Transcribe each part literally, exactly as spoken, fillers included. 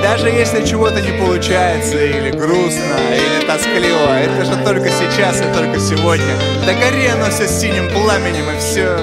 даже если чего-то не получается, или грустно, или тоскливо, это же только сейчас и только сегодня. Да гори оно все синим пламенем, и все.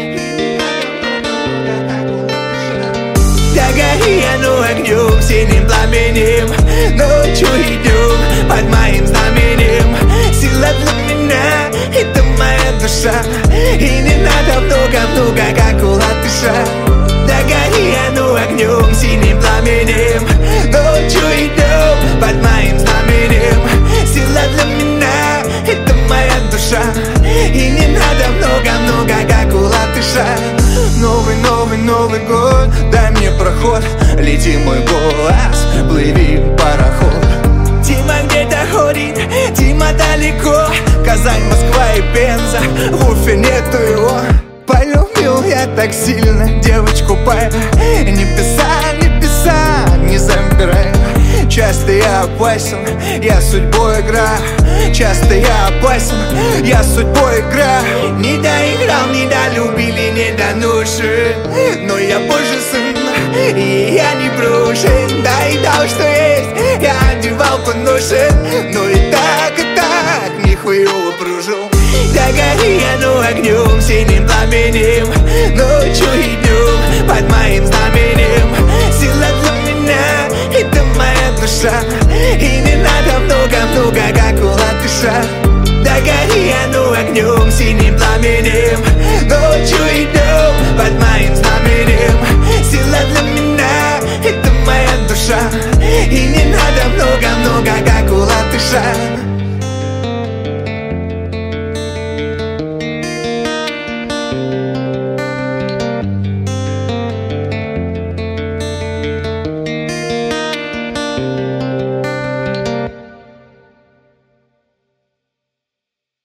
Да гори оно огнем, синим пламенем, ночью идем под моим знаменем. Сила для меня — это моя душа, и не надо много-много, как у латыша. Да гори оно огнем, синим пламенем, ночью идем под моим знаменем. Сила для меня — это моя душа, и не надо много-много, как у латыша. Новый, новый, Новый год, дай мне проход, лети мой голос, плыви, пароход. Тима где-то ходит, Тима далеко, Казань, Москва и Пенза, в Уфе нету его. Полюбил я так сильно девочку Пай, небеса, небеса, не забирай. Часто я опасен, я судьбой играю. Часто я опасен, я судьбой играю. Не доиграл, не долюбили, не доношен, но я Божий сын, и я не брошен. Да и дал, что есть, я одевал поношен, но и так, и так нихуево прожил. Да гори оно огнем, синим пламенем, ночью идем под моим знаменем. Сила для меня — это моя душа, и не надо много-много, как у латыша. Да гори оно огнем, синим пламенем, ночью идем под моим знаменем. Сила для меня — это моя душа, и не надо много-много, как у латыша.